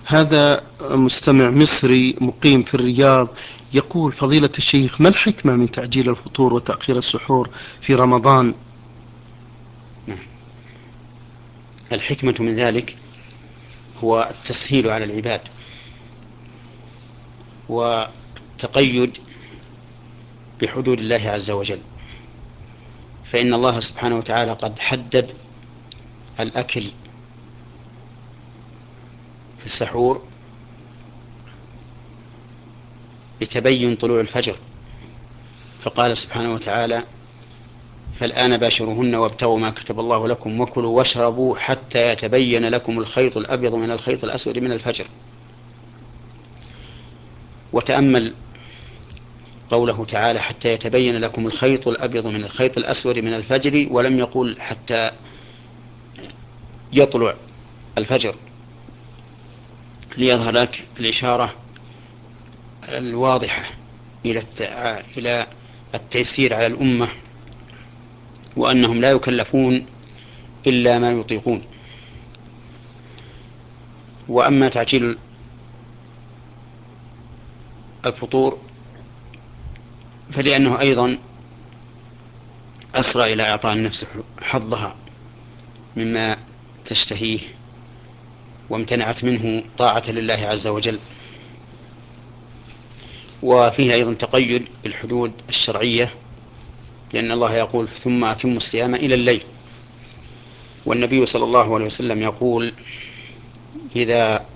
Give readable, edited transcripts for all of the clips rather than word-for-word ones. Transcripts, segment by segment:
هذا مستمع مصري مقيم في الرياض يقول: فضيلة الشيخ، ما الحكمة من تعجيل الفطور وتأخير السحور في رمضان؟ نعم. الحكمة من ذلك هو التسهيل على العباد والتقيد بحدود الله عز وجل، فإن الله سبحانه وتعالى قد حدد الأكل في السحور بتبين طلوع الفجر، فقال سبحانه وتعالى: فالآن باشروهن وابتغوا ما كتب الله لكم وكلوا واشربوا حتى يتبين لكم الخيط الأبيض من الخيط الأسود من الفجر. وتأمل قوله تعالى: حتى يتبين لكم الخيط الأبيض من الخيط الأسود من الفجر، ولم يقل حتى يطلع الفجر، ليظهر لك الإشارة الواضحة إلى التيسير على الأمة، وأنهم لا يكلفون إلا ما يطيقون. وأما تعجيل الفطور فلأنه أيضا أسرع إلى إعطاء النفس حظها مما تشتهيه وامتنعت منه طاعة لله عز وجل. وفيه أيضا تقيد بالحدود الشرعية، لأن الله يقول: ثم أتموا الصيام إلى الليل. والنبي صلى الله عليه وسلم يقول: إذا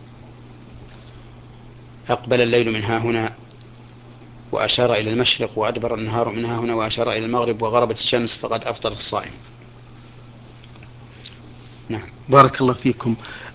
أقبل الليل من ها هنا وأشار إلى المشرق وأدبر النهار من ها هنا وأشار إلى المغرب وغربت الشمس فقد أفطر الصائم. نعم. بارك الله فيكم.